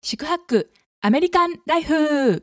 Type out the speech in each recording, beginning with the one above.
四苦八苦アメリカンライフ。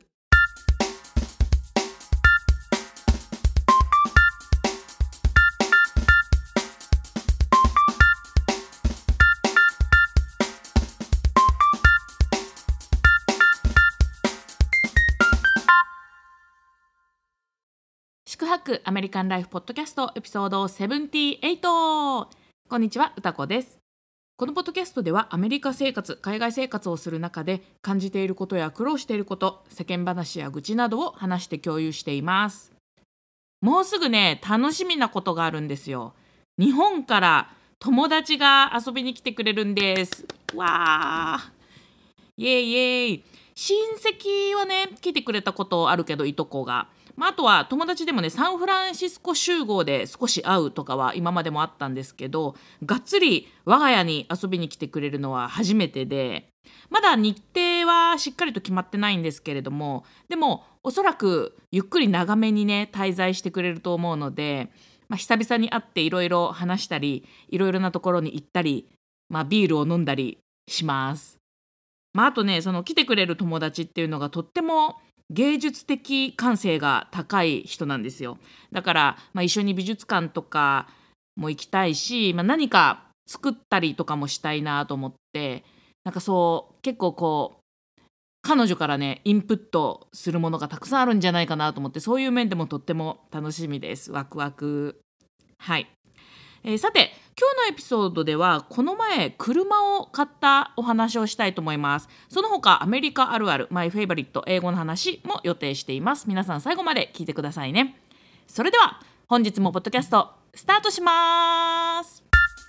四苦八苦アメリカンライフポッドキャストエピソード78。こんにちは、うたこです。このポッドキャストではアメリカ生活、海外生活をする中で感じていることや苦労していること、世間話や愚痴などを話して共有しています。もうすぐね、楽しみなことがあるんですよ。日本から友達が遊びに来てくれるんです。わー、イエイイエイ。親戚はね、来てくれたことあるけど、いとこが。あとは友達でもね、サンフランシスコ集合で少し会うとかは今までもあったんですけど、がっつり我が家に遊びに来てくれるのは初めてで、まだ日程はしっかりと決まってないんですけれども、でもおそらくゆっくり長めにね滞在してくれると思うので、久々に会っていろいろ話したり、いろいろなところに行ったり、ビールを飲んだりします。あとね、その来てくれる友達っていうのがとっても芸術的感性が高い人なんですよ。だから、一緒に美術館とかも行きたいし、何か作ったりとかもしたいなと思って、そう結構彼女からねインプットするものがたくさんあるんじゃないかなと思って、そういう面でもとっても楽しみです。ワクワク。はい。さて、今日のエピソードではこの前車を買ったお話をしたいと思います。その他アメリカあるある、マイフェイバリット英語の話も予定しています。皆さん最後まで聞いてくださいね。それでは本日もポッドキャストスタートします。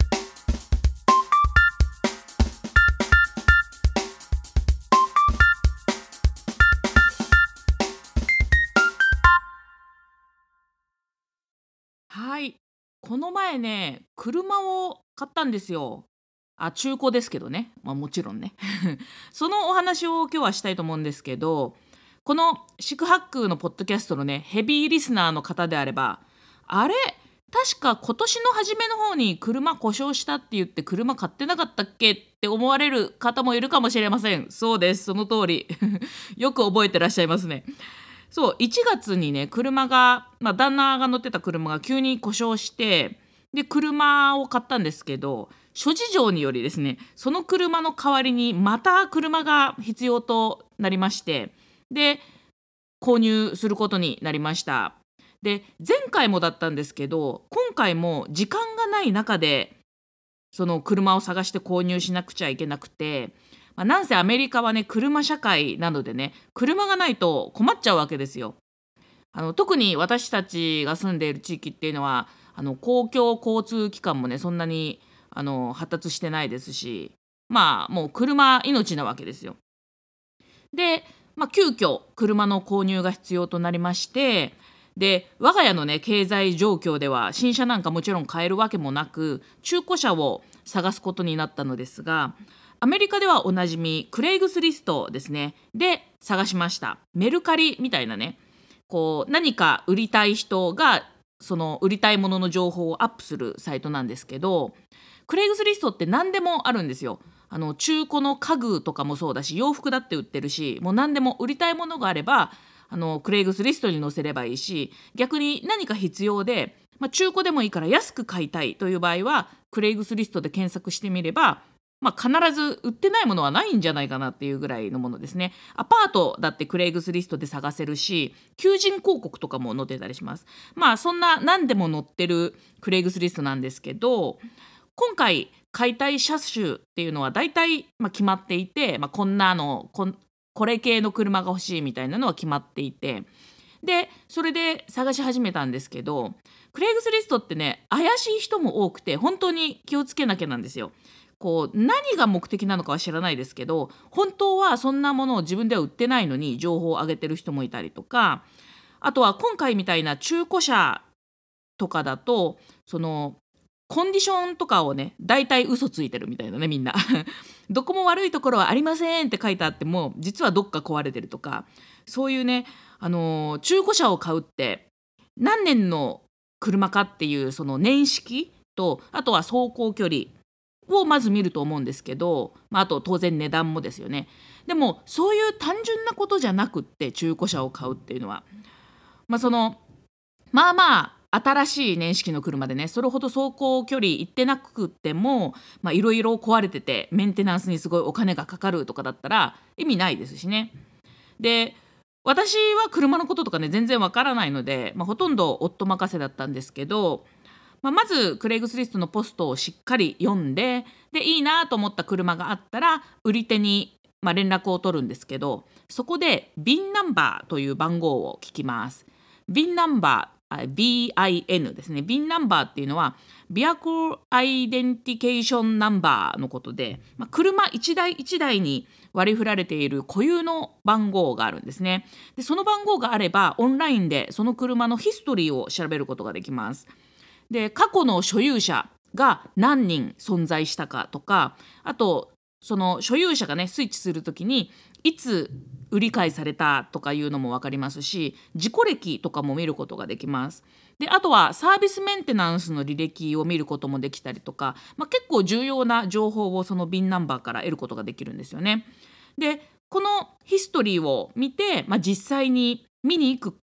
はい、この前ね車を買ったんですよ。中古ですけどね、もちろんねそのお話を今日はしたいと思うんですけど、この四苦八苦のポッドキャストのねヘビーリスナーの方であれば、あれ確か今年の初めの方に車故障したって言って車買ってなかったっけって思われる方もいるかもしれません。そうです、その通りよく覚えてらっしゃいますね。そう、1月にね車が、旦那が乗ってた車が急に故障して、で車を買ったんですけど、諸事情によりですね、その車の代わりにまた車が必要となりまして、で購入することになりました。で前回もだったんですけど、今回も時間がない中でその車を探して購入しなくちゃいけなくて、なんせアメリカはね車社会なのでね、車がないと困っちゃうわけですよ。特に私たちが住んでいる地域っていうのは公共交通機関もねそんなに発達してないですし、もう車命なわけですよ。で、急遽車の購入が必要となりまして、で我が家のね経済状況では新車なんかもちろん買えるわけもなく、中古車を探すことになったのですが、アメリカではおなじみクレイグスリストですねで探しました。メルカリみたいなね、何か売りたい人がその売りたいものの情報をアップするサイトなんですけど、クレイグスリストって何でもあるんですよ。中古の家具とかもそうだし、洋服だって売ってるし、もう何でも売りたいものがあればクレイグスリストに載せればいいし、逆に何か必要で、中古でもいいから安く買いたいという場合はクレイグスリストで検索してみれば、必ず売ってないものはないんじゃないかなっていうぐらいのものですね。アパートだってクレイグスリストで探せるし、求人広告とかも載ってたりします。そんな何でも載ってるクレイグスリストなんですけど、今回買いたい車種っていうのは大体決まっていて、こんなのこれ系の車が欲しいみたいなのは決まっていて、でそれで探し始めたんですけど、クレイグスリストってね怪しい人も多くて本当に気をつけなきゃなんですよ。何が目的なのかは知らないですけど、本当はそんなものを自分では売ってないのに情報を上げてる人もいたりとか、あとは今回みたいな中古車とかだと、そのコンディションとかをね大体嘘ついてるみたいなね、みんなどこも悪いところはありませんって書いてあっても実はどっか壊れてるとか、そういうね、中古車を買うって何年の車かっていうその年式と、あとは走行距離をまず見ると思うんですけど、あと当然値段もですよね。でもそういう単純なことじゃなくって、中古車を買うっていうのは、その新しい年式の車でね、それほど走行距離行ってなくっても、いろいろ壊れててメンテナンスにすごいお金がかかるとかだったら意味ないですしね。で、私は車のこととかね全然わからないので、ほとんど夫任せだったんですけど、まずクレイグスリストのポストをしっかり読んで、いいなと思った車があったら売り手に連絡を取るんですけど、そこで VIN ナンバーという番号を聞きます。VIN ナンバー、BIN ですね。VIN ナンバーっていうのはビアコアイデンティケーションナンバーのことで、車一台一台に割り振られている固有の番号があるんですね。で、その番号があればオンラインでその車のヒストリーを調べることができます。で、過去の所有者が何人存在したかとか、あとその所有者がねスイッチするときにいつ売り買いされたとかいうのも分かりますし、事故歴とかも見ることができます。で、あとはサービスメンテナンスの履歴を見ることもできたりとか、結構重要な情報をその VIN ナンバーから得ることができるんですよね。で、このヒストリーを見て、実際に見に行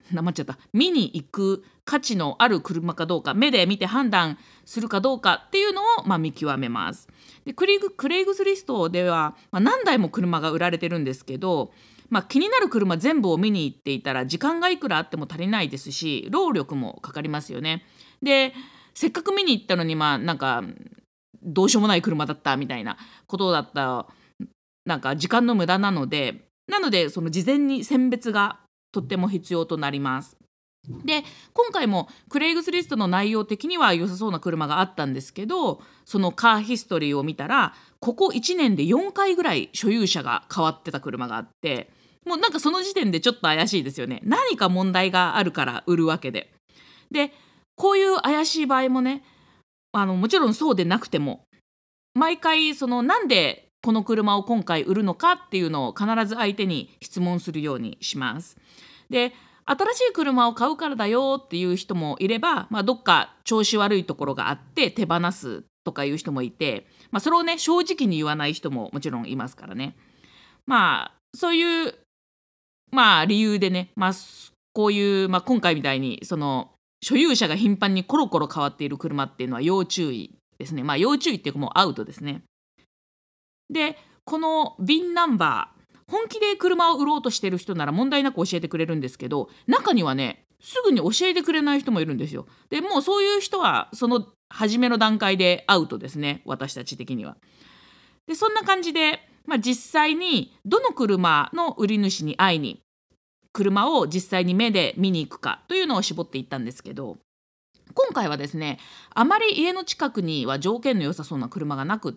く価値のある車かどうか、目で見て判断するかどうかっていうのを見極めます。で、クレイグスリストでは、何台も車が売られてるんですけど、気になる車全部を見に行っていたら時間がいくらあっても足りないですし、労力もかかりますよね。で、せっかく見に行ったのにどうしようもない車だったみたいなことだったら時間の無駄なので、その事前に選別がとっても必要となります。で、今回もクレイグスリストの内容的には良さそうな車があったんですけど、そのカーヒストリーを見たらここ1年で4回ぐらい所有者が変わってた車があって、もうその時点でちょっと怪しいですよね。何か問題があるから売るわけで。で、こういう怪しい場合もね、もちろんそうでなくても、毎回なんでこの車を今回売るのかっていうのを必ず相手に質問するようにします。で、新しい車を買うからだよっていう人もいれば、どっか調子悪いところがあって手放すとかいう人もいて、それをね正直に言わない人ももちろんいますからね。そういう理由でね、こういう、今回みたいにその所有者が頻繁にコロコロ変わっている車っていうのは要注意ですね。要注意っていうかもうアウトですね。で、この VIN ナンバー、本気で車を売ろうとしてる人なら問題なく教えてくれるんですけど、中にはねすぐに教えてくれない人もいるんですよ。で、もうそういう人はその初めの段階でアウトですね、私たち的には。で、そんな感じで、実際にどの車の売り主に会いに車を実際に目で見に行くかというのを絞っていったんですけど、今回はですね、あまり家の近くには条件の良さそうな車がなくって、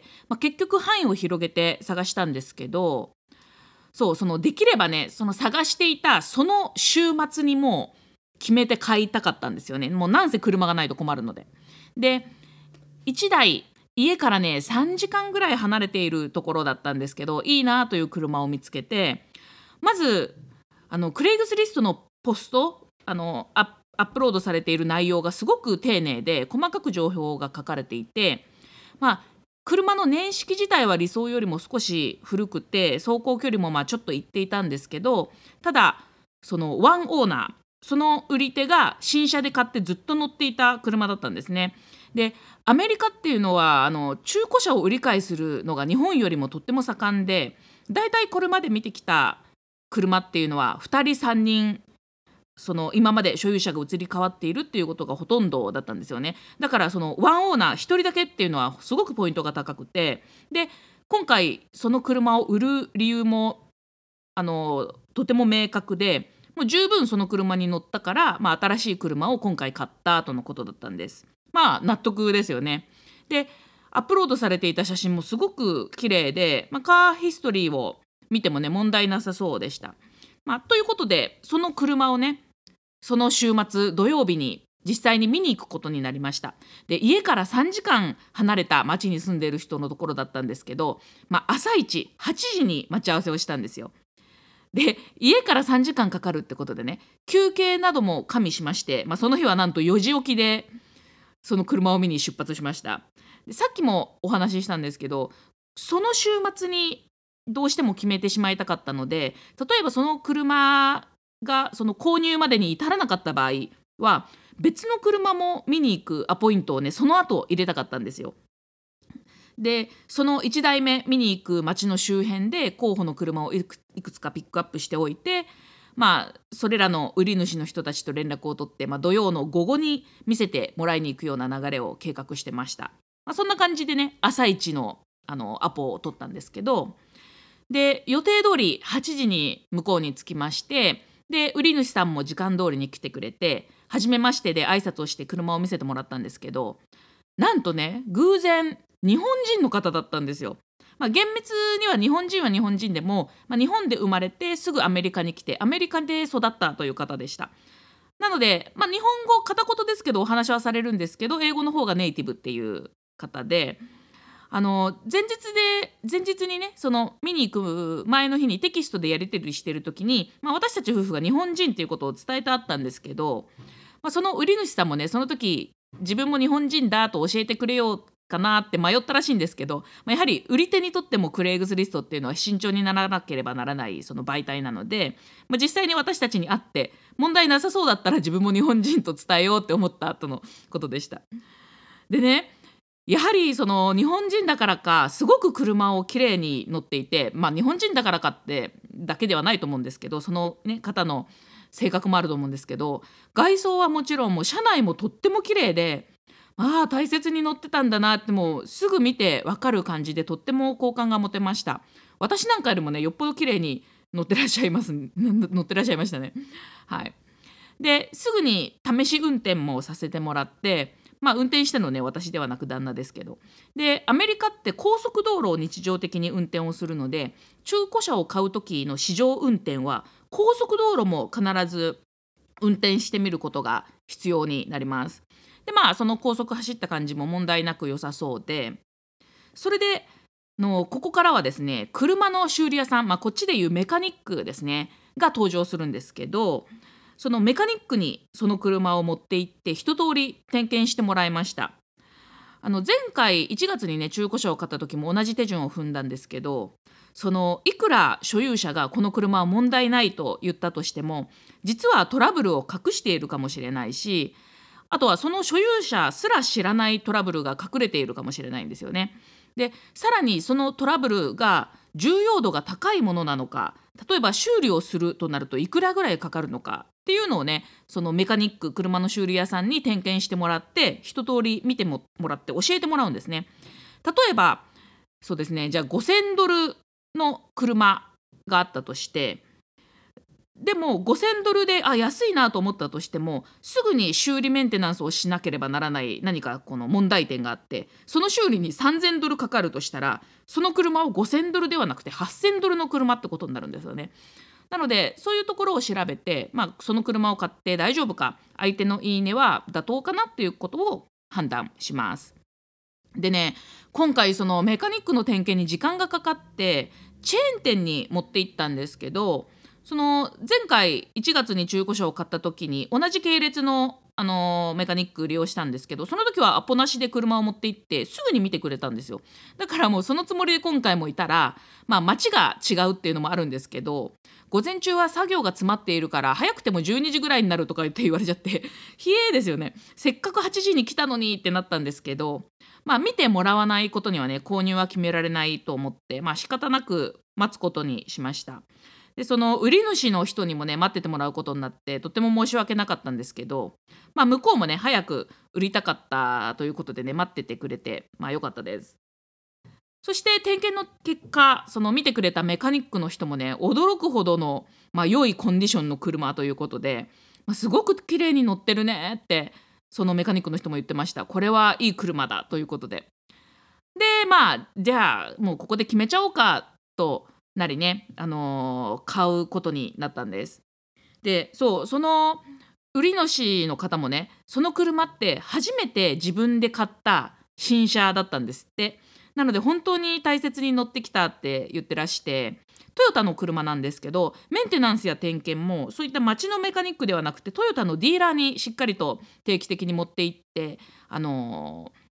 結局範囲を広げて探したんですけど、できればね、その探していたその週末にもう決めて買いたかったんですよね。もうなんせ車がないと困るので。で、1台家からね3時間ぐらい離れているところだったんですけど、いいなという車を見つけて、まずクレイグスリストのポスト、アップロードされている内容がすごく丁寧で細かく情報が書かれていて、車の年式自体は理想よりも少し古くて走行距離もちょっと行っていたんですけど、ただそのワンオーナー、その売り手が新車で買ってずっと乗っていた車だったんですね。で、アメリカっていうのは中古車を売り買いするのが日本よりもとっても盛んで、だいたいこれまで見てきた車っていうのは2人3人今まで所有者が移り変わっているっていうことがほとんどだったんですよね。だからそのワンオーナー1人だけっていうのはすごくポイントが高くて、で、今回その車を売る理由もとても明確で、もう十分その車に乗ったから、新しい車を今回買ったとのことだったんです。納得ですよね。で、アップロードされていた写真もすごく綺麗で、カーヒストリーを見てもね問題なさそうでした。ということで、その車をねその週末土曜日に実際に見に行くことになりました。で、家から3時間離れた町に住んでいる人のところだったんですけど、朝一8時に待ち合わせをしたんですよ。で、家から3時間かかるってことでね、休憩なども加味しまして、その日はなんと4時起きでその車を見に出発しました。 でさっきもお話ししたんですけど、その週末にどうしても決めてしまいたかったので、例えばその車がその購入までに至らなかった場合は、別の車も見に行くアポイントをね、その後入れたかったんですよ。で、その1台目見に行く街の周辺で候補の車をいくつかピックアップしておいて、それらの売り主の人たちと連絡を取って、土曜の午後に見せてもらいに行くような流れを計画してました。そんな感じでね、朝一のアポを取ったんですけど、で、予定通り8時に向こうに着きまして、で、売り主さんも時間通りに来てくれて、初めましてで挨拶をして車を見せてもらったんですけど、なんとね、偶然、日本人の方だったんですよ。厳密には日本人は日本人でも、日本で生まれてすぐアメリカに来て、アメリカで育ったという方でした。なので、日本語片言ですけどお話はされるんですけど、英語の方がネイティブっていう方で、前日にね、その見に行く前の日にテキストでやり取りしてる時に、私たち夫婦が日本人っていうことを伝えてあったんですけど、その売り主さんもね、その時自分も日本人だと教えてくれようかなって迷ったらしいんですけど、やはり売り手にとってもクレイグスリストっていうのは慎重にならなければならないその媒体なので、実際に私たちに会って問題なさそうだったら自分も日本人と伝えようって思った後のことでした。でね、やはりその日本人だからかすごく車をきれいに乗っていて、日本人だからかってだけではないと思うんですけど、その、方の性格もあると思うんですけど、外装はもちろんもう車内もとっても綺麗で、大切に乗ってたんだなってもうすぐ見てわかる感じで、とっても好感が持てました。私なんかよりもね、よっぽど綺麗に乗ってらっしゃいます乗ってらっしゃいましたね。はい。ですぐに試し運転もさせてもらって、運転してるのね、私ではなく旦那ですけど。で、アメリカって高速道路を日常的に運転をするので、中古車を買う時の試乗運転は高速道路も必ず運転してみることが必要になります。で、その高速走った感じも問題なく良さそうで、それでここからはですね、車の修理屋さん、こっちでいうメカニックですねが登場するんですけど、そのメカニックにその車を持って行って一通り点検してもらいました。前回1月にね、中古車を買った時も同じ手順を踏んだんですけど、いくら所有者がこの車は問題ないと言ったとしても、実はトラブルを隠しているかもしれないし、あとはその所有者すら知らないトラブルが隠れているかもしれないんですよね。で、さらにそのトラブルが重要度が高いものなのか、例えば修理をするとなるといくらぐらいかかるのかっていうのをね、そのメカニック、車の修理屋さんに点検してもらって、一通り見てもらって教えてもらうんですね。例えば、そうですね、じゃあ$5000の車があったとして、でも$5000で安いなと思ったとしても、すぐに修理メンテナンスをしなければならない何かこの問題点があって、その修理に$3000かかるとしたら、その車を$5000ではなくて$8000の車ってことになるんですよね。なのでそういうところを調べて、その車を買って大丈夫か、相手のいいねは妥当かなっていうことを判断します。でね、今回そのメカニックの点検に時間がかかってチェーン店に持って行ったんですけど、その前回1月に中古車を買った時に同じ系列の、メカニック利用したんですけど、その時はアポなしで車を持って行ってすぐに見てくれたんですよ。だからもうそのつもりで今回もいたら、街が違うっていうのもあるんですけど、午前中は作業が詰まっているから早くても12時ぐらいになるとか言われちゃって、冷えですよね。せっかく8時に来たのにってなったんですけど、見てもらわないことにはね、購入は決められないと思って、仕方なく待つことにしました。で、その売り主の人にもね、待っててもらうことになって、とっても申し訳なかったんですけど、向こうもね、早く売りたかったということでね、待っててくれて、良かったです。そして点検の結果、その見てくれたメカニックの人もね、驚くほどの、良いコンディションの車ということで、すごく綺麗に乗ってるねって、そのメカニックの人も言ってました。これはいい車だということで。で、じゃあもうここで決めちゃおうかとなりね、買うことになったんです。で、そう、その売り主の方もね、その車って初めて自分で買った新車だったんですって。なので本当に大切に乗ってきたって言ってらして、トヨタの車なんですけど、メンテナンスや点検もそういった街のメカニックではなくて、トヨタのディーラーにしっかりと定期的に持って行って、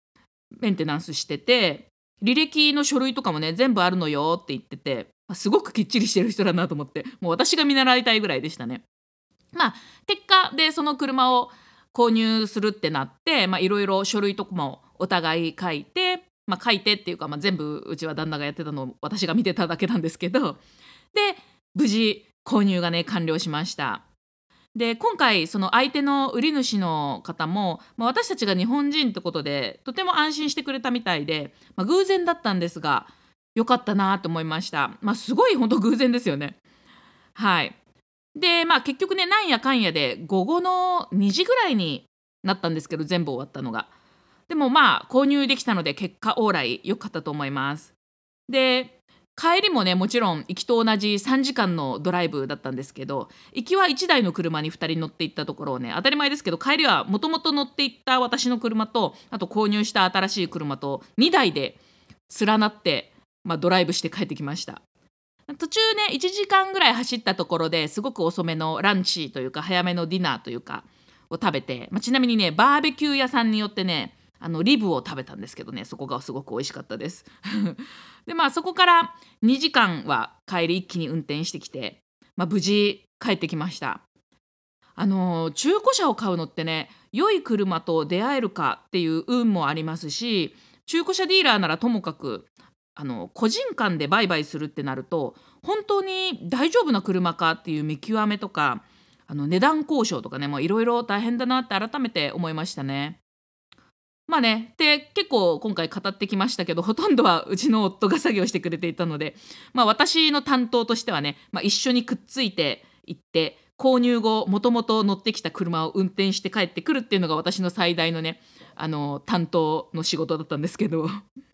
メンテナンスしてて、履歴の書類とかもね全部あるのよって言ってて、すごくきっちりしてる人だなと思って、もう私が見習いたいぐらいでしたね。まあ結果でその車を購入するってなって、いろいろ書類とかもお互い書いて、書いてっていうか、全部うちは旦那がやってたのを私が見てただけなんですけど、で無事購入がね完了しました。で今回その相手の売り主の方も、私たちが日本人ってことでとても安心してくれたみたいで、偶然だったんですが良かったなと思いました。すごい本当偶然ですよね。はい。で結局ねなんやかんやで午後の2時ぐらいになったんですけど、全部終わったのが。でも購入できたので結果オーライ良かったと思います。で帰りもねもちろん行きと同じ3時間のドライブだったんですけど、行きは1台の車に2人乗って行ったところをね、当たり前ですけど帰りはもともと乗って行った私の車と、あと購入した新しい車と2台で連なって、ドライブして帰ってきました。途中ね1時間ぐらい走ったところですごく遅めのランチというか早めのディナーというかを食べて、ちなみにねバーベキュー屋さんによってねリブを食べたんですけどね、そこがすごく美味しかったですでそこから2時間は帰り一気に運転してきて、無事帰ってきました。中古車を買うのってね、良い車と出会えるかっていう運もありますし、中古車ディーラーならともかく個人間で売買するってなると本当に大丈夫な車かっていう見極めとか、値段交渉とかね、いろいろ大変だなって改めて思いましたね。で結構今回語ってきましたけど、ほとんどはうちの夫が作業してくれていたので、私の担当としてはね、一緒にくっついていって購入後もともと乗ってきた車を運転して帰ってくるっていうのが私の最大のね担当の仕事だったんですけど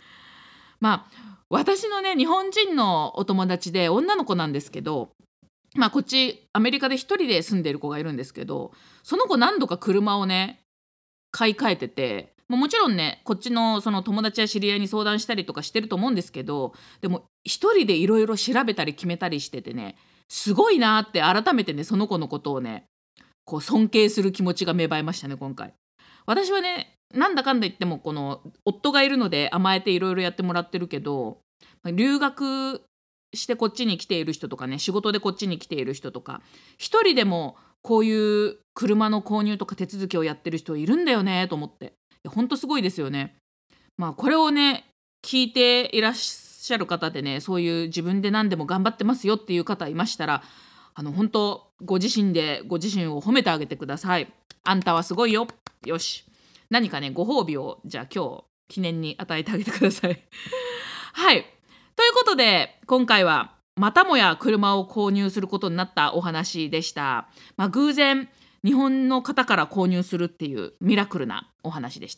私のね日本人のお友達で女の子なんですけど、こっちアメリカで一人で住んでる子がいるんですけど、その子何度か車をね買い替えてて、もちろんねこっちのその友達や知り合いに相談したりとかしてると思うんですけど、でも一人でいろいろ調べたり決めたりしててね、すごいなって改めてねその子のことをねこう尊敬する気持ちが芽生えましたね今回。私はねなんだかんだ言ってもこの夫がいるので甘えていろいろやってもらってるけど、留学してこっちに来ている人とかね、仕事でこっちに来ている人とか、一人でもこういう車の購入とか手続きをやってる人いるんだよねと思って、いや本当すごいですよね。これをね聞いていらっしゃる方でね、そういう自分で何でも頑張ってますよっていう方いましたら、本当ご自身でご自身を褒めてあげてください。あんたはすごいよ。よし、何かねご褒美をじゃあ今日記念に与えてあげてくださいはい、ということで今回はまたもや車を購入することになったお話でした。偶然日本の方から購入するっていうミラクルなお話でした。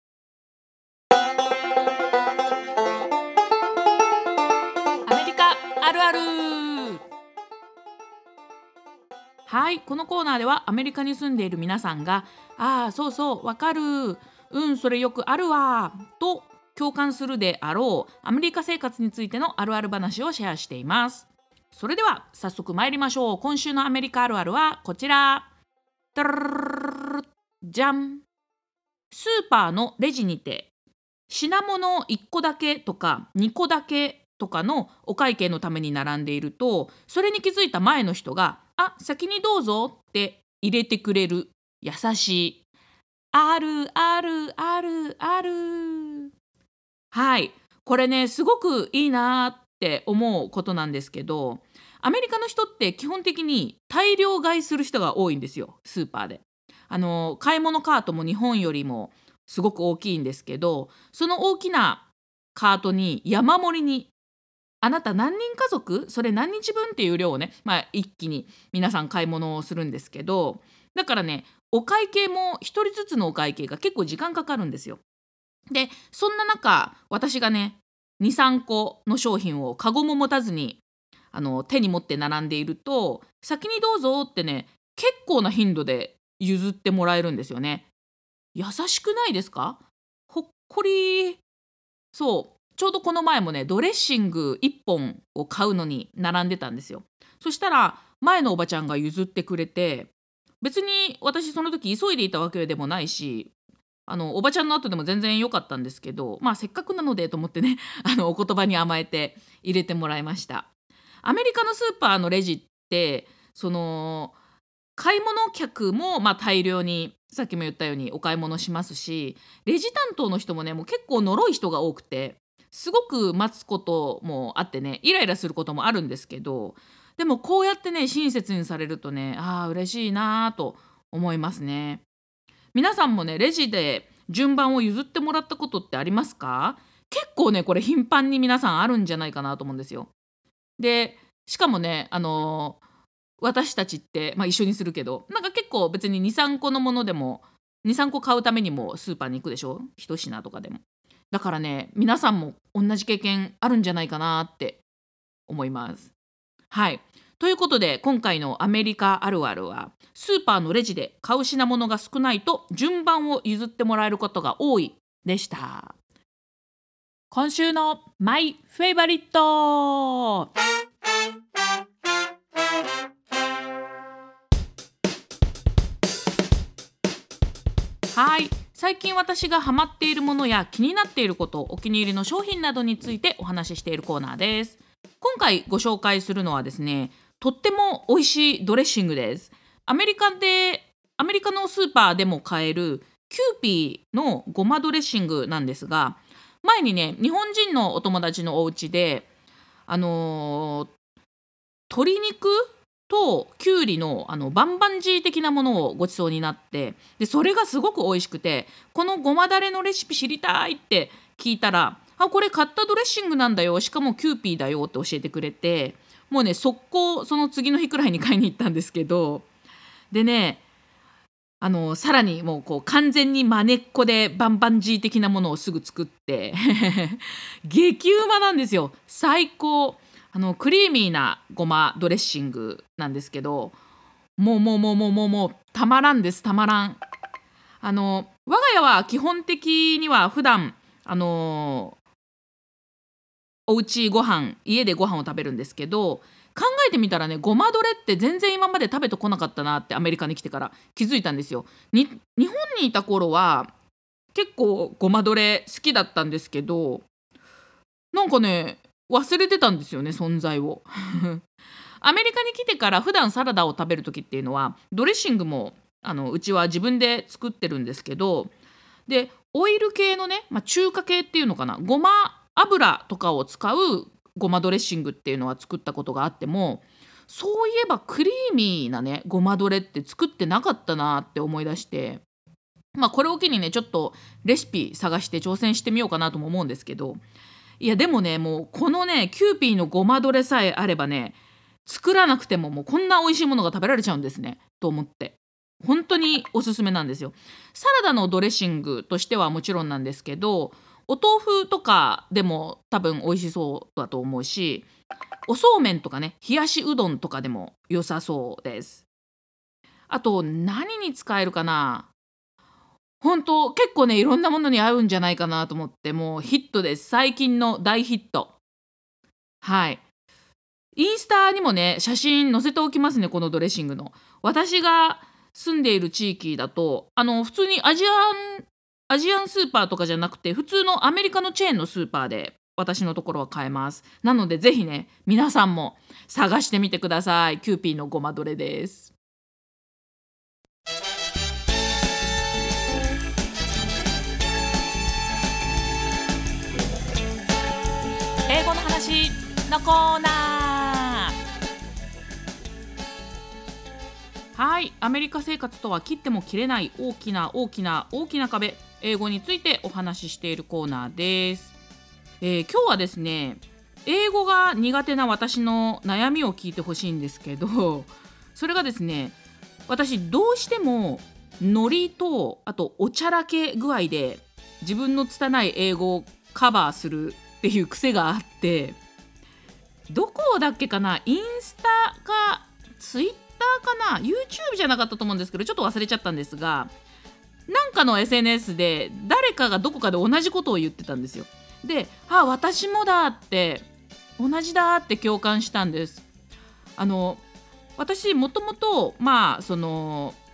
アメリカあるある。はい、このコーナーではアメリカに住んでいる皆さんがああそうそうわかる、うんそれよくあるわと共感するであろうアメリカ生活についてのあるある話をシェアしています。それでは早速参りましょう。今週のアメリカあるあるはこちら。タラララララじゃん。スーパーのレジにて品物1個だけとか2個だけとかのお会計のために並んでいると、それに気づいた前の人が先にどうぞって入れてくれる優しい。あるあるあるある。はい、これねすごくいいなって思うことなんですけど、アメリカの人って基本的に大量買いする人が多いんですよ、スーパーで。買い物カートも日本よりもすごく大きいんですけど、その大きなカートに山盛りにあなた何人家族それ何日分っていう量をね、一気に皆さん買い物をするんですけど、だからねお会計も一人ずつのお会計が結構時間かかるんですよ。でそんな中私がね2、3個の商品をカゴも持たずに手に持って並んでいると、先にどうぞってね結構な頻度で譲ってもらえるんですよね。優しくないですか？ほっこり。そうちょうどこの前もねドレッシング1本を買うのに並んでたんですよ。そしたら前のおばちゃんが譲ってくれて、別に私その時急いでいたわけでもないし、 おばちゃんの後でも全然良かったんですけど、せっかくなのでと思ってねお言葉に甘えて入れてもらいました。アメリカのスーパーのレジって買い物客も大量にさっきも言ったようにお買い物しますし、レジ担当の人もねもう結構のろい人が多くて、すごく待つこともあってねイライラすることもあるんですけど、でもこうやってね親切にされるとね、嬉しいなと思いますね。皆さんもねレジで順番を譲ってもらったことってありますか？結構ねこれ頻繁に皆さんあるんじゃないかなと思うんですよ。でしかもね私たちって、一緒にするけど、なんか結構別に2、3個のものでも2、3個買うためにもスーパーに行くでしょ、一品とかでも。だからね皆さんも同じ経験あるんじゃないかなって思います。はい。ということで今回のアメリカあるあるは、スーパーのレジで買う品物が少ないと順番を譲ってもらえることが多いでした。今週のマイフェイバリット。はい。最近私がハマっているものや気になっていること、お気に入りの商品などについてお話ししているコーナーです。今回ご紹介するのはですね、とっても美味しいドレッシングです。アメリカのスーパーでも買えるキューピーのごまドレッシングなんですが、前にね日本人のお友達のお家であのー鶏肉ときゅうりのバンバンジー的なものをご馳走になって、でそれがすごく美味しくて、このごまだれのレシピ知りたいって聞いたら、これ買ったドレッシングなんだよ、しかもキューピーだよって教えてくれて、もうね速攻その次の日くらいに買いに行ったんですけど、でねさらにもうこう完全にマネっこでバンバンジー的なものをすぐ作って激うまなんですよ、最高。クリーミーなごまドレッシングなんですけど、もうたまらんです、たまらん。我が家は基本的には普段おうちご飯家でご飯を食べるんですけど、考えてみたらねごまドレって全然今まで食べてこなかったなってアメリカに来てから気づいたんですよ。日本にいた頃は結構ごまドレ好きだったんですけど、なんかね忘れてたんですよね、存在をアメリカに来てから普段サラダを食べる時っていうのはドレッシングもうちは自分で作ってるんですけど、でオイル系のね、中華系っていうのかな、ごま油とかを使うごまドレッシングっていうのは作ったことがあっても、そういえばクリーミーなねごまドレって作ってなかったなって思い出して、これを機にねちょっとレシピ探して挑戦してみようかなとも思うんですけど、いやでもねもうこのねキューピーのごまドレさえあればね、作らなくてももうこんな美味しいものが食べられちゃうんですねと思って、本当におすすめなんですよ。サラダのドレッシングとしてはもちろんなんですけど、お豆腐とかでも多分美味しそうだと思うし、おそうめんとかね冷やしうどんとかでも良さそうです。あと何に使えるかな、本当結構ねいろんなものに合うんじゃないかなと思って、もうヒットです、最近の大ヒット。はい。インスタにもね写真載せておきますね、このドレッシングの。私が住んでいる地域だと普通にアジアンスーパーとかじゃなくて、普通のアメリカのチェーンのスーパーで私のところは買えます。なのでぜひね皆さんも探してみてください。キューピーのごまドレです。英語の話のコーナー。はい、アメリカ生活とは切っても切れない大きな大きな大きな壁、英語についてお話ししているコーナーです。今日はですね英語が苦手な私の悩みを聞いてほしいんですけど、それがですね、私どうしてもノリとあとおちゃらけ具合で自分の拙い英語をカバーするっていう癖があって、どこだっけかな、インスタかツイッターかな YouTube じゃなかったと思うんですけど、ちょっと忘れちゃったんですが、なんかの SNS で誰かがどこかで同じことを言ってたんですよ。で、私もだって同じだって共感したんです。私もともと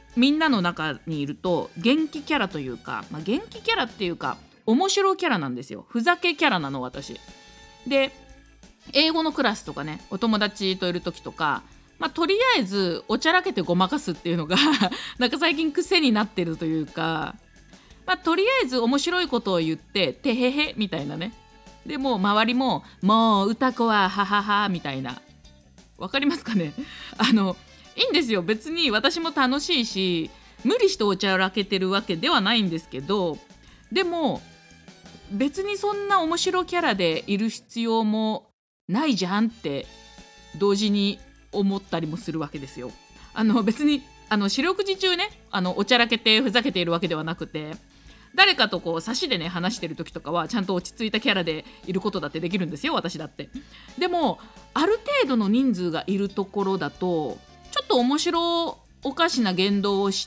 みんなの中にいると元気キャラというか、元気キャラっていうか面白キャラなんですよ。ふざけキャラなの私で。英語のクラスとかね、お友達といる時とか、とりあえずおちゃらけてごまかすっていうのがなんか最近癖になってるというか、とりあえず面白いことを言っててへへみたいなね。でもう周りももう歌子ははははみたいな。わかりますかね。いいんですよ、別に私も楽しいし無理しておちゃらけてるわけではないんですけど、でも別にそんな面白キャラでいる必要もないじゃんって同時に思ったりもするわけですよ。別に四六時中ねおちゃらけてふざけているわけではなくて、誰かとこう差しでね話してる時とかはちゃんと落ち着いたキャラでいることだってできるんですよ、私だって。でもある程度の人数がいるところだとちょっと面白おかしな言動をして、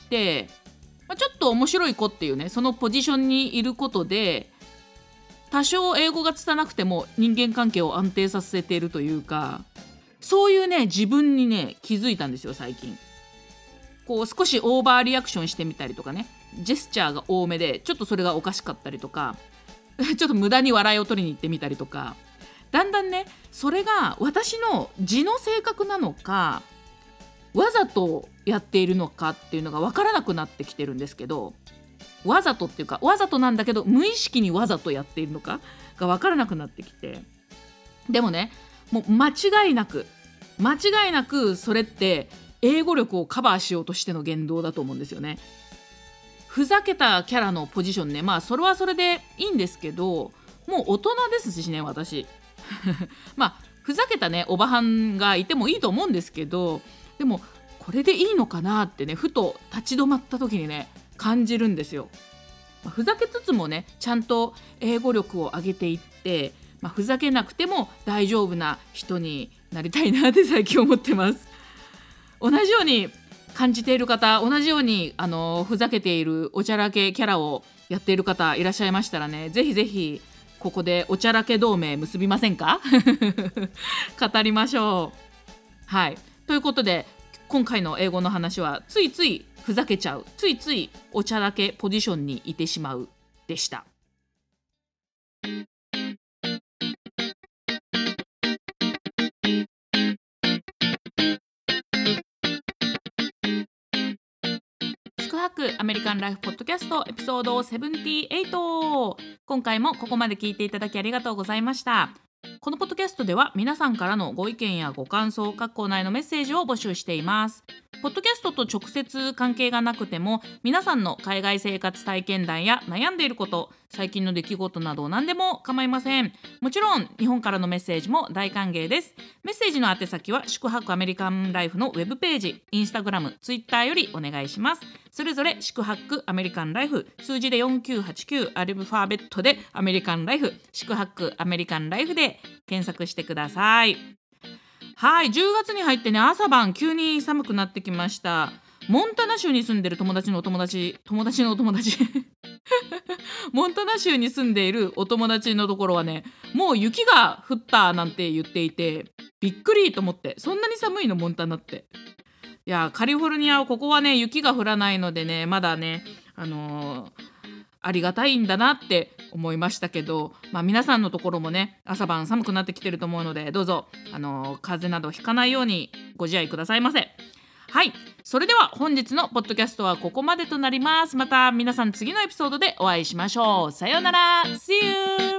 ちょっと面白い子っていうねそのポジションにいることで多少英語が拙なくても人間関係を安定させているというか、そういうね自分にね気づいたんですよ最近。こう少しオーバーリアクションしてみたりとかね、ジェスチャーが多めでちょっとそれがおかしかったりとかちょっと無駄に笑いを取りに行ってみたりとか、だんだんねそれが私の地の性格なのかわざとやっているのかっていうのが分からなくなってきてるんですけど、わざとっていうかわざとなんだけど無意識にわざとやっているのかが分からなくなってきて、でもねもう間違いなくそれって英語力をカバーしようとしての言動だと思うんですよね。ふざけたキャラのポジションね、それはそれでいいんですけど、もう大人ですしね私ふざけたねおばはんがいてもいいと思うんですけど、でもこれでいいのかなってねふと立ち止まった時にね感じるんですよ。ふざけつつもねちゃんと英語力を上げていって、ふざけなくても大丈夫な人になりたいなって最近思ってます。同じように感じている方、同じようにふざけているおちゃらけキャラをやっている方いらっしゃいましたらね、ぜひぜひここでおちゃらけ同盟結びませんか語りましょう。はい、ということで今回の英語の話はついついふざけちゃう、ついついおちゃらけポジションにいてしまうでした。宿泊アメリカンライフポッドキャストエピソード78、今回もここまで聞いていただきありがとうございました。このポッドキャストでは皆さんからのご意見やご感想、各コーナーへのメッセージを募集しています。ポッドキャストと直接関係がなくても皆さんの海外生活体験談や悩んでいること、最近の出来事など何でも構いません。もちろん日本からのメッセージも大歓迎です。メッセージの宛先は宿泊アメリカンライフのウェブページ、インスタグラム、ツイッターよりお願いします。それぞれ宿泊アメリカンライフ、数字で4989、アルファベットでアメリカンライフ、宿泊アメリカンライフで検索してください。はい、10月に入ってね朝晩急に寒くなってきました。モンタナ州に住んでる友達のお友達モンタナ州に住んでいるお友達のところはねもう雪が降ったなんて言っていてびっくりと思って、そんなに寒いのモンタナって。いやカリフォルニアはここはね雪が降らないのでねまだねありがたいんだなって思いましたけど、皆さんのところもね朝晩寒くなってきてると思うのでどうぞ風邪などひかないようにご自愛くださいませ。はい、それでは本日のポッドキャストはここまでとなります。また皆さん次のエピソードでお会いしましょう。さようなら。See you!